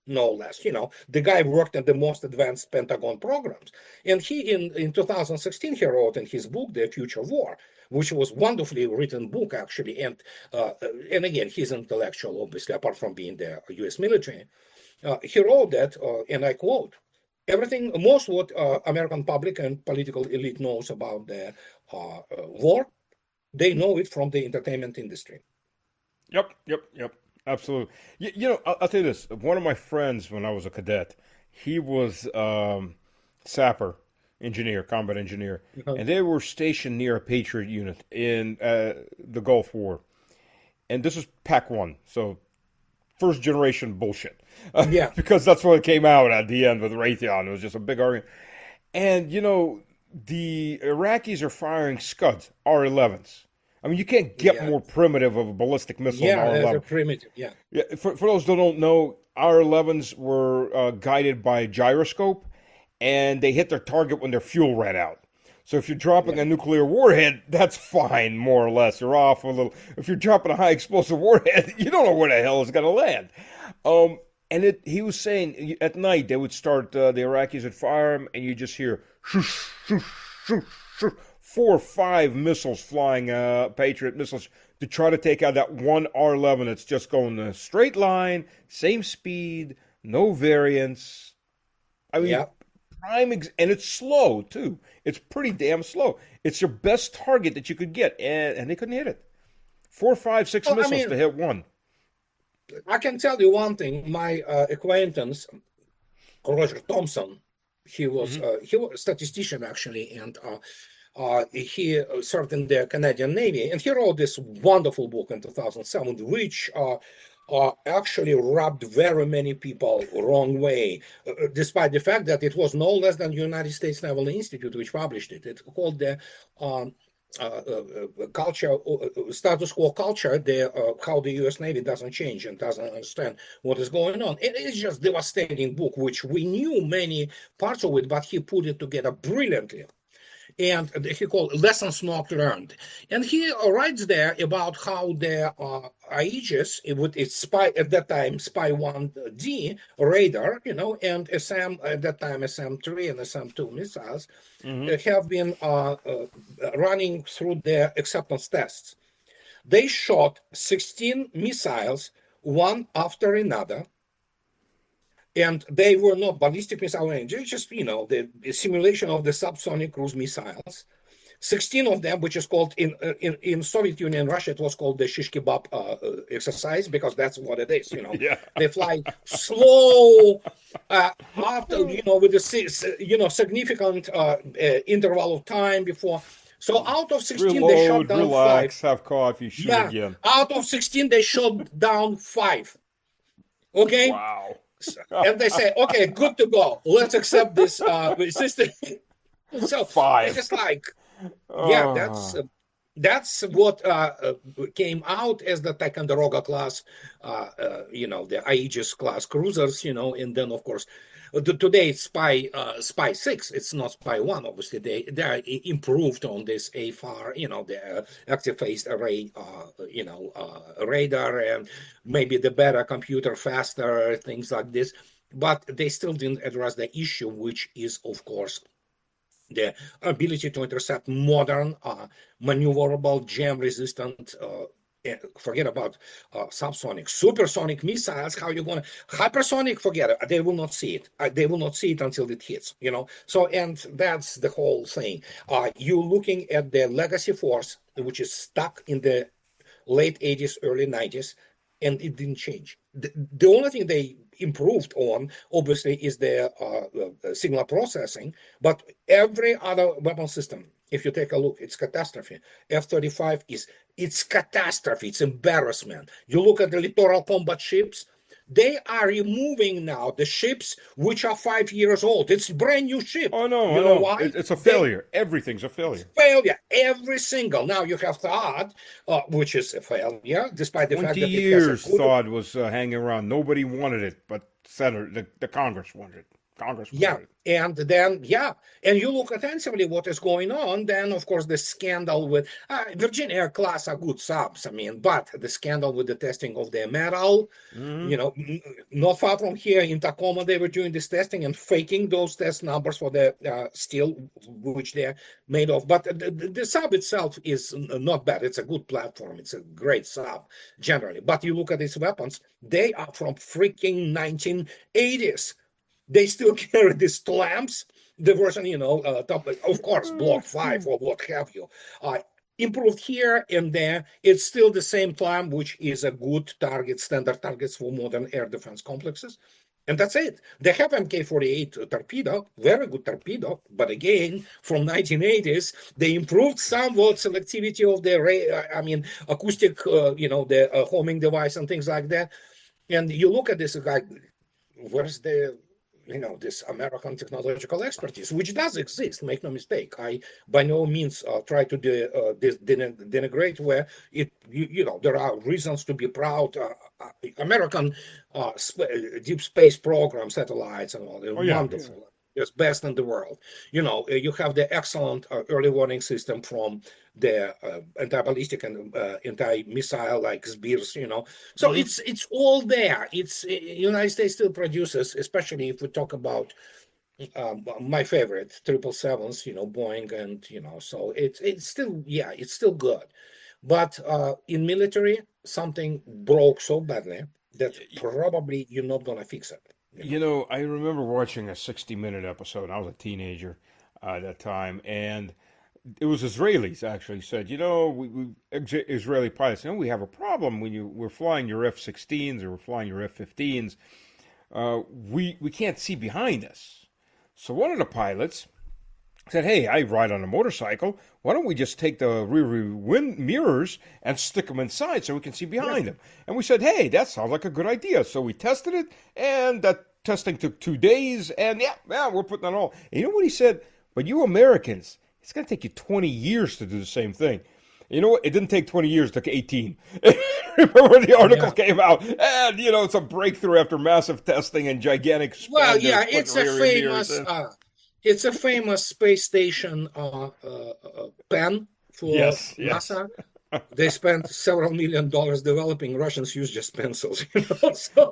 no less. You know, the guy worked on the most advanced Pentagon programs. And he, in, in two thousand sixteen, he wrote in his book, The Future War, which was wonderfully written book, actually. And, uh, and again, he's an intellectual, obviously, apart from being the U S military. Uh, he wrote that, uh, and I quote, everything, most what uh, American public and political elite knows about the uh, uh, war, they know it from the entertainment industry. Yep, yep, yep. Absolutely. You, you know, I'll, I'll tell you this. One of my friends, when I was a cadet, he was um, sapper engineer, combat engineer, Mhm. and they were stationed near a Patriot unit in uh, the Gulf War. And this was PAC one, so first generation bullshit. Uh, Yeah. because that's what came out at the end with Raytheon. It was just a big argument. And, you know, the Iraqis are firing Scuds, R elevens. I mean, you can't get Yeah. more primitive of a ballistic missile Yeah, than R that's a eleven. primitive, yeah. Yeah, for, for those who don't know, R elevens were uh, guided by a gyroscope, and they hit their target when their fuel ran out. So if you're dropping a nuclear warhead, that's fine, more or less. You're off a little. If you're dropping a high explosive warhead, you don't know where the hell it's going to land. Um, and it, he was saying at night they would start, uh, the Iraqis would fire them, and you just hear shoosh, shoosh, shoosh, shoosh, four or five missiles flying, uh, Patriot missiles, to try to take out that one R eleven that's just going in a straight line, same speed, no variance. I mean, Yeah. prime, ex- and it's slow too. It's pretty damn slow. It's your best target that you could get, and, and they couldn't hit it. Four, five, six Well, I missiles mean- to hit one. I can tell you one thing. My uh, acquaintance, Roger Thompson, he was uh, he was a statistician actually, and uh, uh, he served in the Canadian Navy, and he wrote this wonderful book in two thousand seven, which uh, uh, actually rubbed very many people wrong way, uh, despite the fact that it was no less than the United States Naval Institute which published it. It's called the um, uh, uh, culture, uh, status quo culture, the uh, how the U S Navy doesn't change and doesn't understand what is going on. It is just devastating book, which we knew many parts of it, but he put it together brilliantly. And he called Lessons Not Learned. And he writes there about how the uh, Aegis, it would its spy at that time, Spy one D radar, you know, and S M at that time S M three and S M two missiles uh, have been uh, uh, running through their acceptance tests. They shot sixteen missiles, one after another. And they were not ballistic missile range. They just, you know, the, the simulation of the subsonic cruise missiles. sixteen of them, which is called in in, in Soviet Union and Russia, it was called the shish kebab uh, uh, exercise, because that's what it is. You know, Yeah. they fly slow uh, after, you know, with the you know significant uh, uh, interval of time before. So out of sixteen, they shot Reload, down relax, five. have coffee, shoot Yeah, again. out of sixteen, they shot down five. Okay. Wow. And they say, okay, good to go. Let's accept this uh, system. So Five. it's just like, yeah, Ah. that's uh, that's what uh, uh, came out as the Ticonderoga class, uh, uh, you know, the Aegis class cruisers, you know, and then of course, uh, t- today it's Spy uh, Spy six. It's not Spy one. Obviously, they they are i- improved on this A F A R, you know, the uh, active phased array, uh, you know, uh, radar, and maybe the better computer, faster things like this. But they still didn't address the issue, which is of course the ability to intercept modern, uh, maneuverable, jam-resistant, uh, eh, forget about uh, subsonic, supersonic missiles. How you going to hypersonic? Forget it. They will not see it. Uh, they will not see it until it hits. You know. So, and that's the whole thing. Uh, you looking at the legacy force, which is stuck in the late eighties, early nineties, and it didn't change. The, the only thing they improved on, obviously, is the uh, uh, signal processing, but every other weapon system, if you take a look, it's catastrophe. F thirty-five is, it's catastrophe, it's embarrassment. You look at the littoral combat ships, they are removing now the ships which are five years old. It's a brand new ship. Oh no, you I know know. why? It- it's a They- failure. Everything's a failure. failure, every single. Now you have Thad, uh, which is a failure, despite the fact Twenty that years it has a good, thought was uh, hanging around. Nobody wanted it, but Senator, the, the Congress wanted it. Congress. Yeah, and then, yeah, and you look attentively what is going on, then, of course, the scandal with uh, Virginia Air class are good subs, I mean, but the scandal with the testing of their metal, Mm-hmm. you know, not far from here in Tacoma, they were doing this testing and faking those test numbers for the uh, steel, which they're made of. But the, the, the sub itself is not bad. It's a good platform. It's a great sub, generally. But you look at these weapons, they are from freaking nineteen eighties. They still carry these clamps, the version, you know, uh, top, of course, Block five or what have you. Uh, improved here and there. It's still the same clamp, which is a good target, standard targets for modern air defense complexes. And that's it. They have M K forty-eight torpedo, very good torpedo, but again, from nineteen eighties, they improved somewhat selectivity of the, I mean, acoustic, uh, you know, the uh, homing device and things like that. And you look at this, like, where's the, you know, this American technological expertise, which does exist, make no mistake. I by no means uh, try to de, uh, de, de, denigrate where it, you, you know, there are reasons to be proud. Uh, uh, American uh, sp- deep space program, satellites and all, they're Oh, yeah, wonderful. yeah. It's best in the world. You know, you have the excellent uh, early warning system from the uh, anti-ballistic and uh, anti-missile like Spears, you know. So Mhm. it's it's all there. It's uh, United States still produces, especially if we talk about um, my favorite triple sevens, you know, Boeing, and you know, so it's it's still, yeah, it's still good. But uh, in military, something broke so badly that probably you're not gonna fix it. You know? You know, I remember watching a sixty minute episode. I was a teenager uh, at that time, and it was Israelis actually said, you know, we, we Israeli pilots, you know, we have a problem when you we're flying your F sixteens or we're flying your F fifteens. Uh, we we can't see behind us. So one of the pilots said, "Hey, I ride on a motorcycle. Why don't we just take the rear wind mirrors and stick them inside so we can see behind them?" And we said, "Hey, that sounds like a good idea." So we tested it, and that testing took two days. And yeah, yeah, we're putting that all. And you know what he said? But you Americans, it's going to take you twenty years to do the same thing. You know what? It didn't take twenty years. It took eighteen. Remember when the article Yeah. came out? And, you know, it's a breakthrough after massive testing and gigantic Well, spenders yeah, putting it's a rear mirrors famous, in. uh, it's a famous space station uh, uh, uh, pen for Yes, yes. NASA. They spent several million dollars developing. Russians use just pencils, you know. So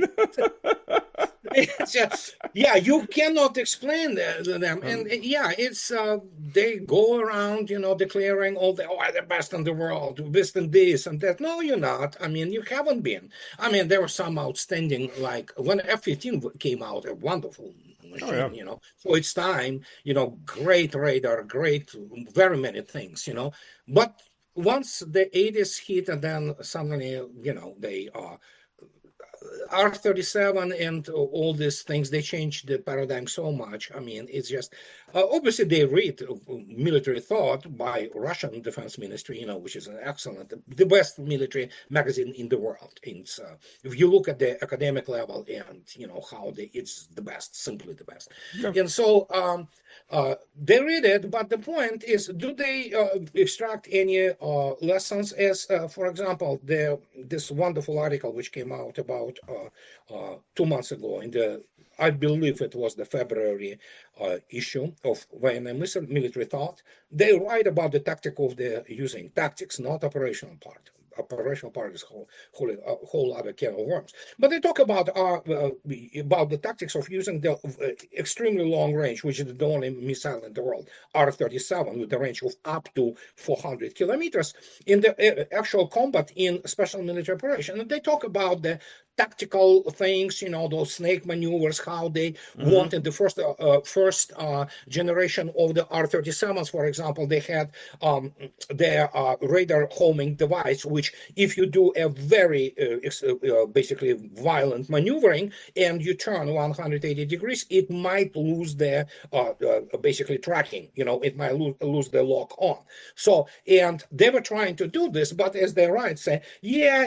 it's just, yeah, you cannot explain that to them. And uh, yeah, it's uh, they go around, you know, declaring all the, oh, I'm the best in the world, best in this and that. No, you're not. I mean, you haven't been. I mean, there were some outstanding, like when F fifteen came out, a wonderful machine, Oh, yeah. you know, for its time, you know, great radar, great, very many things, you know. But once the eighties hit, and then suddenly, you know, they uh, R thirty-seven and all these things, they changed the paradigm so much. I mean, it's just, uh, obviously they read uh, military thought by Russian Defense Ministry, you know, which is an excellent, the best military magazine in the world. It's, uh, if you look at the academic level and, you know, how they, it's the best, simply the best. Yeah. And so um, uh, they read it, but the point is, do they uh, extract any uh, lessons as, uh, for example, the this wonderful article which came out about uh, uh, two months ago in the, I believe it was the February uh, issue of Y N M Military Thought. They write about the tactic of the using tactics, not operational part. Operational part is whole, whole, a whole other can of worms. But they talk about uh, uh, about the tactics of using the uh, extremely long range, which is the only missile in the world, R thirty-seven, with a range of up to four hundred kilometers in the uh, actual combat in special military operation. And they talk about the tactical things, you know, those snake maneuvers, how they Mm-hmm. want in the first uh, uh, first uh, generation of the R thirty-sevens, for example, they had um, their uh, radar homing device, which if you do a very uh, ex- uh, basically violent maneuvering and you turn one hundred eighty degrees, it might lose their uh, uh, basically tracking, you know, it might lose, lose the lock on. So, and they were trying to do this, but as they write, say, yeah,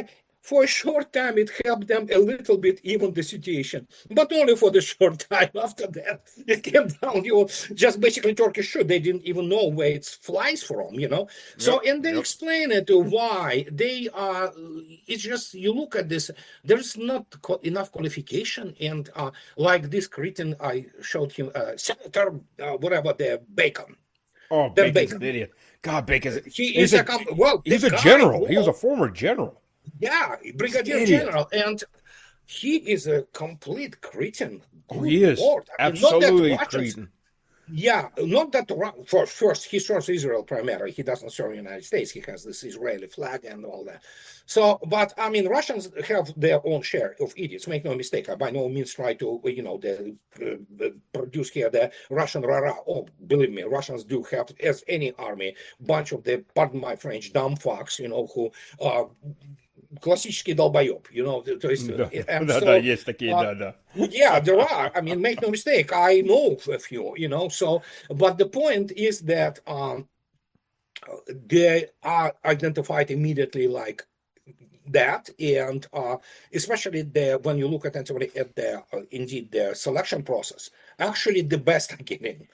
for a short time, it helped them a little bit, even the situation, but only for the short time. After that, it came down. You just basically Turkish shoe. They didn't even know where it flies from, you know. So, Yep, and they yep. explain it to why they are. It's just you look at this. There's not co- enough qualification, and uh, like this cretin, I showed him, uh, Senator, uh, whatever, the Bacon. Oh, The Bacon's Bacon. an idiot. God, Bacon's He he's is a, a com- well. he's the a guy general. He was a was- former general. Yeah, brigadier idiot. general, and he is a complete cretin. Oh, he is. Lord. I mean, not that Absolutely Russians- cretin. Yeah, not that Ru- for first he serves Israel primarily. He doesn't serve the United States. He has this Israeli flag and all that. So, but I mean, Russians have their own share of idiots. Make no mistake. I by no means try to, you know, the, uh, produce here the Russian rara. Oh, believe me, Russians do have, as any army, bunch of the, pardon my French, dumb fucks, you know, who are классический долбоеб, you know. То есть, Да, and да, so, да, есть такие, uh, да, да. yeah, there are. I mean, make no mistake. I know a few, you know. So, but the point is that um, they are identified immediately like that, and uh, especially the when you look at at the uh, indeed the selection process, actually the best are getting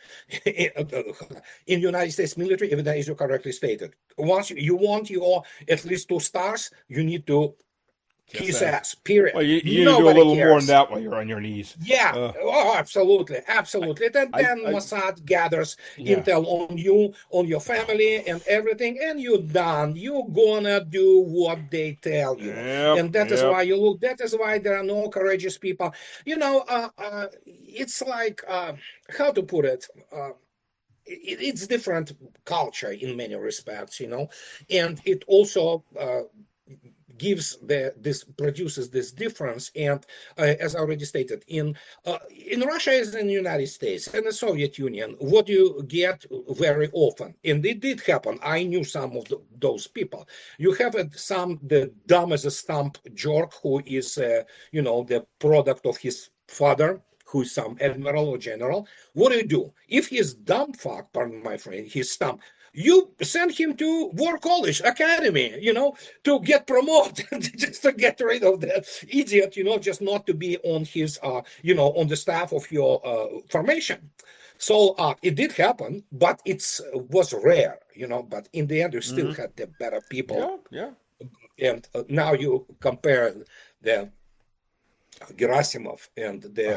in the United States military, even as you correctly stated. Once you, you want your at least two stars, you need to kiss ass. ass. Period. Well, you, you need to do a Nobody little more cares. than that while you're on your knees. Yeah, Uh, oh, absolutely, absolutely. Then, I- then I- Mossad gathers Yeah. intel on you, on your family, and everything, and you're done. You're gonna do what they tell you, Yep, and that is yep. why you look. That is why there are no courageous people. You know, uh, uh, it's like uh, how to put it. Uh, it, it's different culture in many respects, you know, and it also. Uh, gives the this produces this difference, and uh, as I already stated, in uh, in Russia as in the United States and the Soviet Union, what you get very often, and it did happen. I knew some of the, those people. You have uh, some the dumb as a stump jerk who is uh, you know the product of his father, who is some admiral or general. What do you do if he's dumb fuck? Pardon my friend, he's stump. You send him to War College Academy, you know, to get promoted, just to get rid of that idiot, you know, just not to be on his, uh, you know, on the staff of your uh, formation. So uh, it did happen, but it was rare, you know. But in the end, you still Mhm. had the better people. Yeah, yeah. And uh, now you compare the Gerasimov and the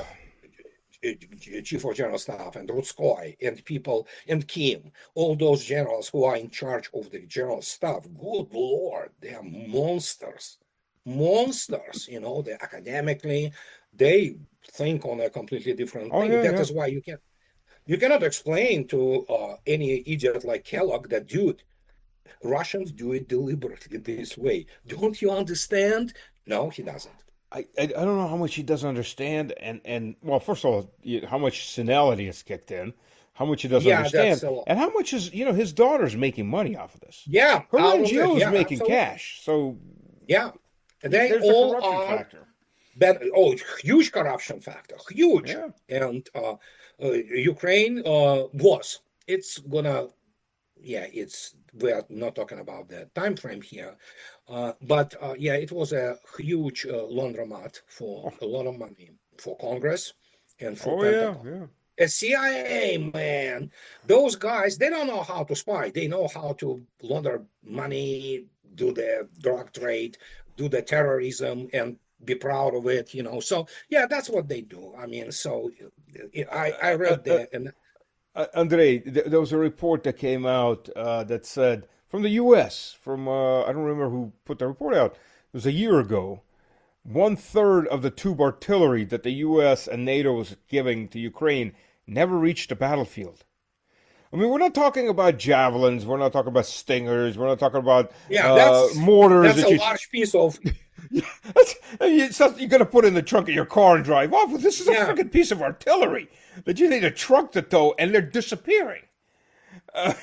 Chief of General Staff and Rutskoy and people and Kim, all those generals who are in charge of the general staff. Good Lord, they are monsters, monsters. You know, they academically they think on a completely different Oh, thing. yeah, That yeah. is why you can you cannot explain to uh, any idiot like Kellogg that dude. Russians do it deliberately this way. Don't you understand? No, he doesn't. I, I I don't know how much he doesn't understand, and, and well, first of all, you- how much senility is kicked in, how much he doesn't Yeah, understand, that's a lot. and how much is you know his daughter's making money off of this. Yeah, Her I N will G O agree. is Yeah, making absolutely. cash, so Yeah, they there's all a corruption are. factor. But oh, huge corruption factor, huge. Yeah. And uh, uh, Ukraine uh, was. It's gonna. Yeah, it's. We are not talking about the time frame here, uh, but uh, yeah, it was a huge uh, laundromat for a lot of money for Congress and for Oh yeah, Pentagon. yeah. A C I A, man, those guys, they don't know how to spy. They know how to launder money, do the drug trade, do the terrorism, and be proud of it, you know. So, yeah, that's what they do. I mean, so I, I read that. And Uh, Andrei, th- there was a report that came out uh, that said from the U S, from uh, I don't remember who put the report out. It was a year ago. One third of the tube artillery that the U S and NATO was giving to Ukraine never reached the battlefield. I mean, we're not talking about javelins. We're not talking about stingers. We're not talking about yeah, uh, that's, mortars. that's that a you, large piece of. That's, it's something you're going to put in the trunk of your car and drive off with. This is a Yeah. freaking piece of artillery that you need a truck to tow, and they're disappearing. Uh,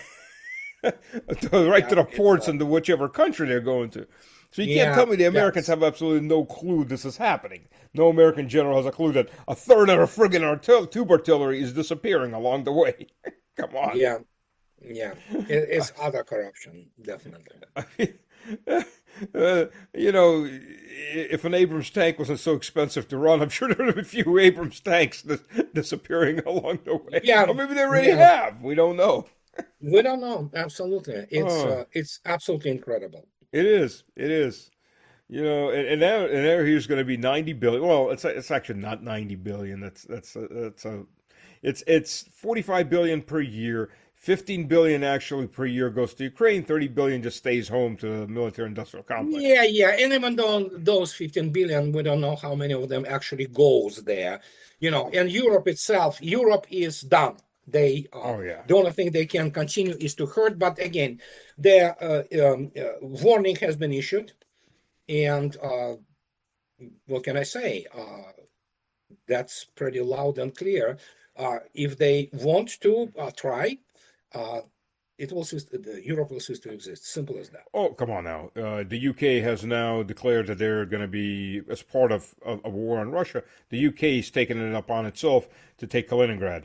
to- right to the it's, ports uh, and to whichever country they're going to. So you can't Yeah, tell me the Americans yes. have absolutely no clue this is happening. No American general has a clue that a third of the friggin' artil- tube artillery is disappearing along the way. Come on. Yeah, yeah. It, it's other corruption, definitely. Uh, you know, if an Abrams tank wasn't so expensive to run, I'm sure there would have been a few Abrams tanks dis- disappearing along the way. Yeah, Or maybe they already yeah. have. We don't know. We don't know. Absolutely, it's Oh, uh, it's absolutely incredible. it is. It is. You know, and, and now and now here's going to be ninety billion. Well, it's it's actually not ninety billion. That's that's a, that's a it's it's forty-five billion per year. fifteen billion actually per year goes to Ukraine. thirty billion just stays home to the military industrial complex. Yeah, yeah, and even though those fifteen billion, we don't know how many of them actually goes there. You know, and Europe itself, Europe is done. They uh, Oh yeah. the only thing they can continue is to hurt. But again, their uh, um, uh, warning has been issued, and uh, what can I say? Uh, that's pretty loud and clear. Uh, if they want to uh, try, uh, it will cease, the Europe will cease to exist. Simple as that. Oh, come on now. Uh, the U K has now declared that they're going to be, as part of, of a war on Russia, the U K is taking it upon itself to take Kaliningrad.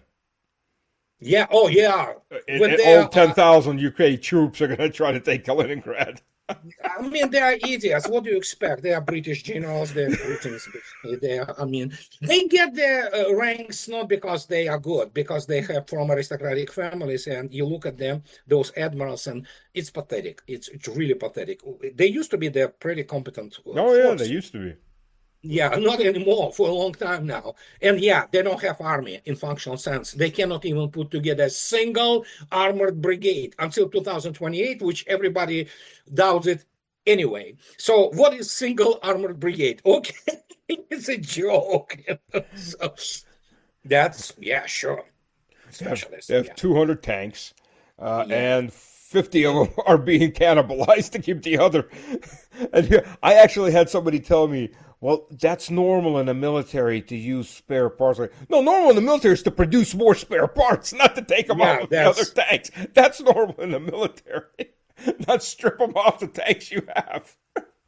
Yeah. Oh, yeah. And, When and they all are, ten thousand U K troops are going to try to take Kaliningrad. I mean, they are idiots. What do you expect? They are British generals. They're British. They are, I mean, they get their uh, ranks not because they are good, because they have from aristocratic families. And you look at them, those admirals, and it's pathetic. It's, it's really pathetic. They used to be they're pretty competent. Uh, Oh, yeah, force. they used to be. Yeah, not anymore for a long time now. And yeah, they don't have army in functional sense. They cannot even put together a single armored brigade until two thousand twenty-eight, which everybody doubts it anyway. So what is single armored brigade? Okay, it's a joke. So that's, yeah, sure. Specialists. They have Yeah. two hundred tanks, uh, Yeah. and fifty of them are being cannibalized to keep the other. And here, I actually had somebody tell me, well, that's normal in the military to use spare parts. Like, no, normal in the military is to produce more spare parts, not to take them Yeah, off of the that's- other tanks. That's normal in the military, not strip them off the tanks you have.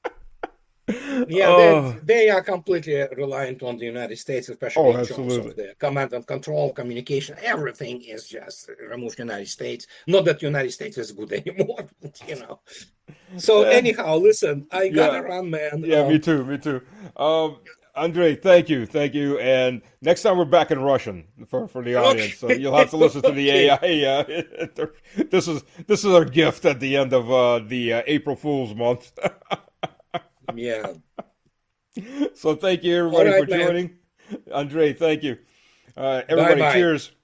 Yeah, Oh. they, they are completely reliant on the United States, especially Oh, in terms absolutely. of the command and control, communication. Everything is just removed United States. Not that United States is good anymore, but, you know. So Yeah. anyhow, listen, I gotta Yeah. run, man. Yeah, Um, me too, me too. Um, Andrei, thank you, thank you. And next time we're back in Russian for, for the audience, so you'll have to listen to the A I. Uh, this is this is our gift at the end of uh, the uh, April Fool's month. Yeah. So thank you everybody All right, for man. joining. Andrei, thank you. Uh, everybody, Bye-bye. cheers.